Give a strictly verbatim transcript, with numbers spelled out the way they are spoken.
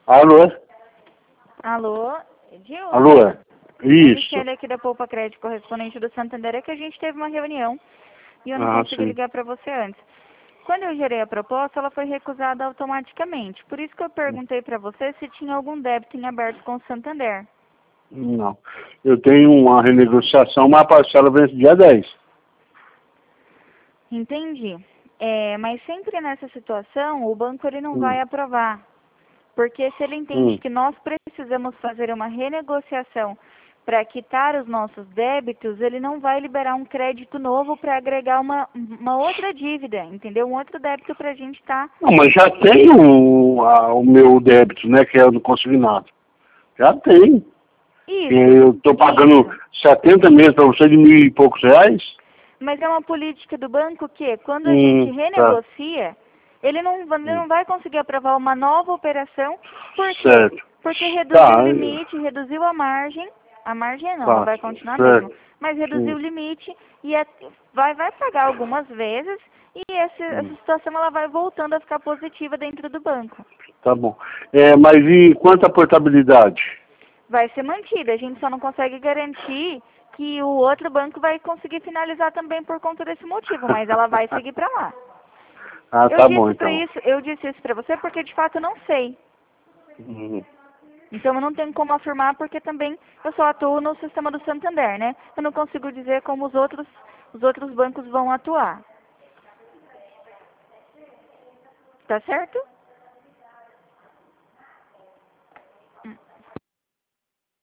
Alô? Alô, Edil? Alô? Isso. Michele aqui da Poupa Crédito, correspondente do Santander, é que a gente teve uma reunião e eu não Ah, consegui sim. ligar para você antes. Quando eu gerei a proposta, ela foi recusada automaticamente. Por isso que eu perguntei para você se tinha algum débito em aberto com o Santander. Não. Eu tenho uma renegociação, mas a parcela vence dia dez. Entendi. É, mas sempre nessa situação, o banco ele não Hum. vai aprovar. Porque se ele entende Hum. que nós precisamos fazer uma renegociação para quitar os nossos débitos, ele não vai liberar um crédito novo para agregar uma, uma outra dívida, entendeu? Um outro débito para a gente estar... Não, mas já tem o, a- o meu débito, né, que é o do consignado. Já tem. Isso, Eu estou pagando isso. setenta meses para você de mil e poucos reais. Mas é uma política do banco que, quando a gente Hum, tá. renegocia, ele não, ele Hum. não vai conseguir aprovar uma nova operação. Por quê? Certo. Porque reduziu o Tá. limite, reduziu a margem. A margem não, ela Tá. vai continuar mesmo. Certo. Mas reduziu o Hum. limite e é- vai, vai pagar algumas vezes e essa, essa Hum. situação ela vai voltando a ficar positiva dentro do banco. Tá bom. É, mas e quanto à portabilidade? Vai ser mantida. A gente só não consegue garantir que o outro banco vai conseguir finalizar também por conta desse motivo, mas ela vai seguir para lá. Ah, Eu tá bom, disse para então. isso, eu disse isso para você porque de fato eu não sei. Hum. Então eu não tenho como afirmar porque também eu só atuo no sistema do Santander, né? Eu não consigo dizer como os outros os outros bancos vão atuar. Tá certo?